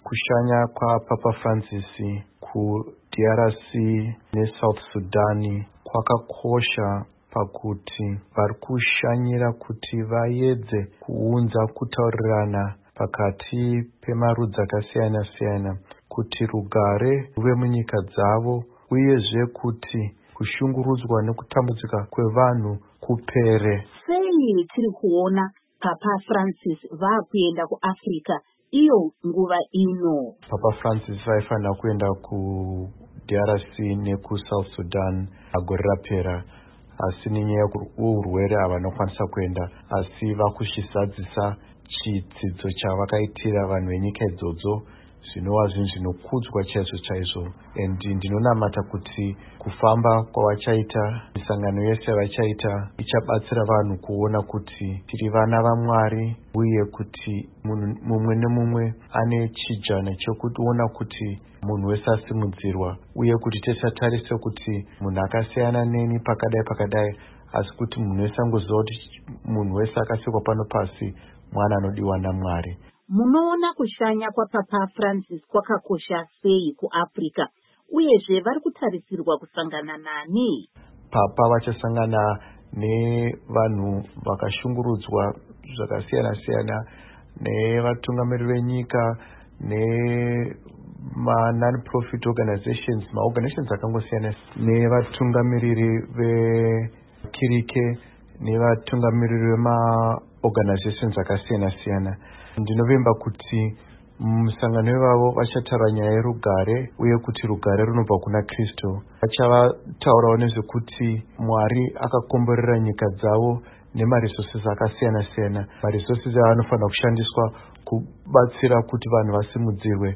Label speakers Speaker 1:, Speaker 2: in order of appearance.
Speaker 1: Kushanya kwaPapa Francis kuDRC neSouth Sudan kwakakosha pakuti vari kushanyira kuti vaedze kuunza kutaurirana pakati pemarudzi akasiyana-siyana kuti rugare ruve munyika dzavo, uyezve kuti kushungurudzwa nekutambudzika kwevanhu kupere.
Speaker 2: Sei tiri kuona Papa Francis vakuenda kuAfrica iyo nguva ino?
Speaker 1: Papa Francis vaifanira kuenda kuDRC nekuSouth Sudan agore rapera, asi nenyaya yeurwere havana kukwanisa kuenda, asi vakushizadzisa chidzidzo chavakaitira vanhu venyika idzodzo zvinova zvinhu zvinokudzwa chaizvo. Ndinonamata kuti kufamba kwavachaita, misangano yese yavachaita ichabatsira vanhu kuona kuti tiri vana vaMwari, uye kuti mumwe nemumwe ane chijana chekuona kuti munhu wese asimudzirwa, uye kuti tisatarise kuti munhu akasiyana neni pakadai, asi kuti munhu wese angoziva kuti munhu wese akasikwa pano pasi mwana anodiwa naMwari.
Speaker 2: Munoona kushanya kwaPapa Francis kwakakosha sei kuAfrica, uyezve vari kutarisirwa kusangana nani?
Speaker 1: Papa vachasangana nevanhu vakashungurudzwa zvakasiyana-siyana, nevatungamiriri venyika, nema-non-profit organizations, maorganizations akangosiyana, nevatungamiriri vekirike, nevatungamiriri vemaorganizations akasiyana-siyana. Ndinovimba kuti musangano wevavo vachataura nyaya yerugare, uye kuti rugare runobva kuna Kristu. Vachavataurawo nezvekuti Mwari akakomborera nyika dzavo nemaresources akasiyana-siyana, maresources avanofanira kushandiswa kubatsira kuti vanhu vasimudzirwe.